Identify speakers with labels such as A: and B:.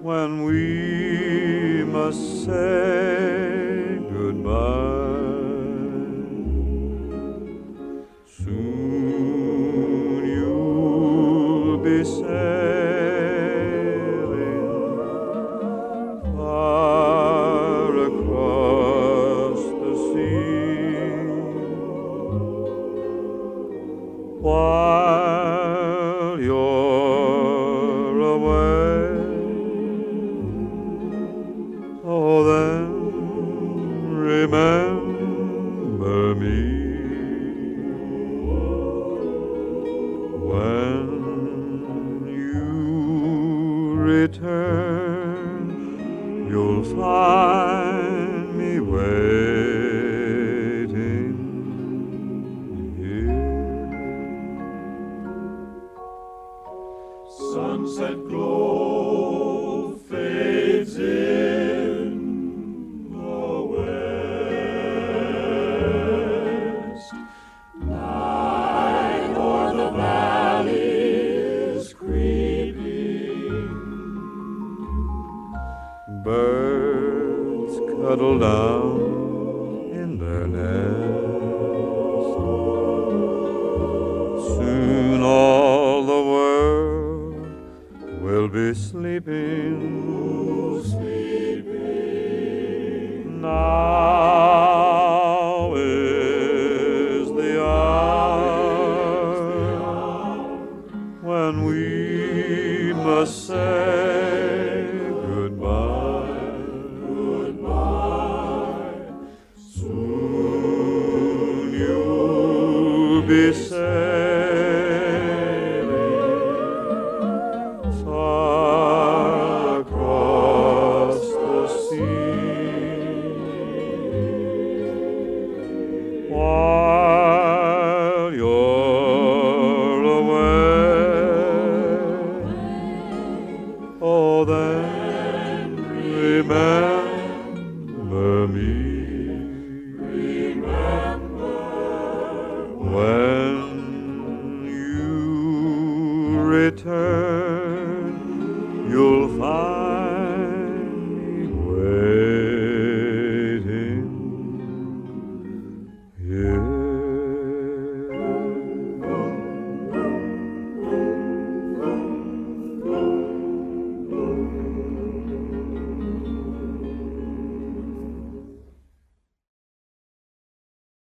A: when we must say goodbye. Soon you'll be sailing far across the sea, while you're away. Oh, then remember me when you return. You'll find me waiting here.
B: Sunset glow fades in the west. Night o'er the valley is creeping.
A: Birds cuddle down in their nest. Soon all the world will be sleeping. Now is the hour when we must say goodbye. Soon you'll be sailing far across the sea, while you're away. Oh, then remember